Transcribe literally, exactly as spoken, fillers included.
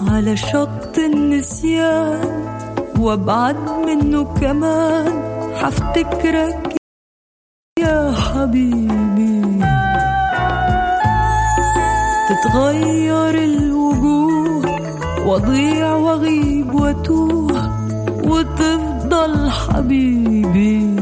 على شط النسيان وابعد منه كمان حفتكرك يا حبيبي. تتغير الوجوه واضيع واغيب واتوه وتفضل حبيبي